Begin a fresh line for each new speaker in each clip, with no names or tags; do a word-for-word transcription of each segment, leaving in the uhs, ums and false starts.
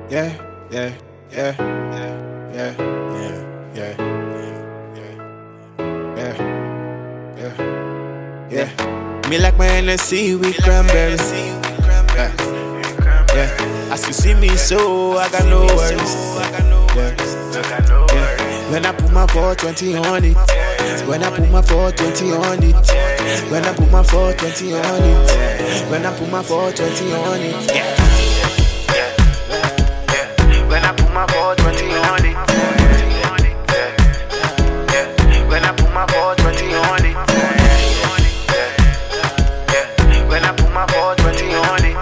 Yeah, yeah, yeah, yeah, yeah, yeah, yeah, yeah, yeah, yeah. Me like my N S C with cranberry. Yeah, yeah. As you see me, so I got no worries. Yeah, yeah. When I put my four twenty on it, when I put my four twenty on it, when I put my four twenty on it, when I put my four twenty on it. Yeah. When I put my four twenty on it, when I put my four twenty on it, when I put my four twenty on it,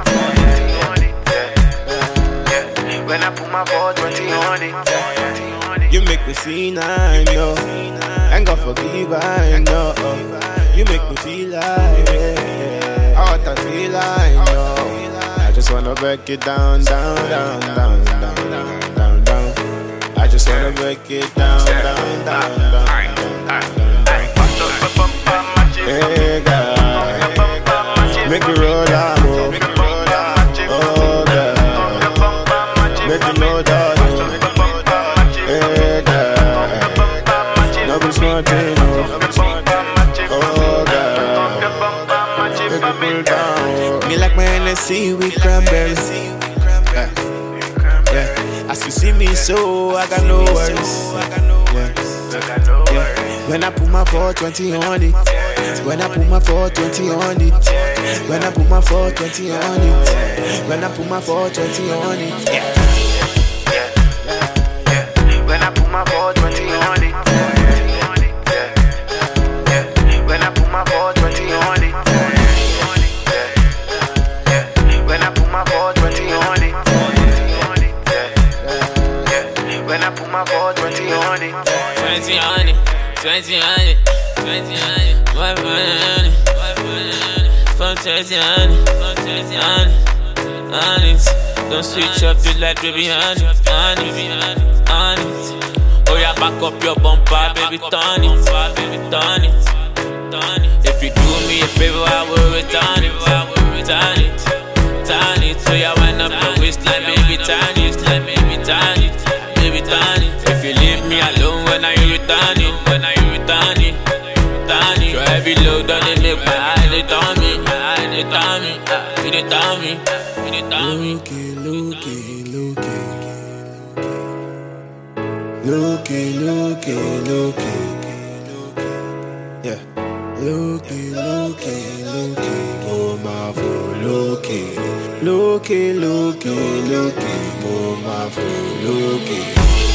when I put my four twenty on it, you make me see I know, and God forgive I know. You make me feel like, yeah, what I feel like, no. I just wanna break it down, down, down, down, down, down, down, down. I just wanna break it down, down, down, down, down, down. Hey God, make it roll down, oh God, make it roll down. Hey God, no be smart thing, oh God, make it roll down. Me like my N S C with cranberry. Yeah, yeah. As you see me, so I got no worries. Yeah, yeah. When I put my four twenty on it, when I put my four twenty on it, when I put my four twenty on it, when I put my four twenty on it. Yeah, yeah. When I put my four twenty on it, when I put my four twenty on it. When I put my four twenty on it, when I put my four twenty on it,
twenty on it, twenty on it, twenty on it, one on it, from twenty on it, from twenty on it, on it. Don't switch up the light, baby, on it, on it, on it. Oh yeah, back up your bumper, baby, turn it, baby, turn it, turn it. If you do me a favor, I will return it, I will return it. Turn it, so you wind up your waistline, baby, turn it, like baby, turn it, baby, turn it. If you leave me alone when I return it, when I return it, turn it. Your heavy load on it, make my eyes they turn me, my eyes they turn me, they turn me, they turn me.
looky, looky, looky, looky, looky, yeah, looky, looky, looky, oh my fool, looky. Looky, looky, looky, oh my fool, looky.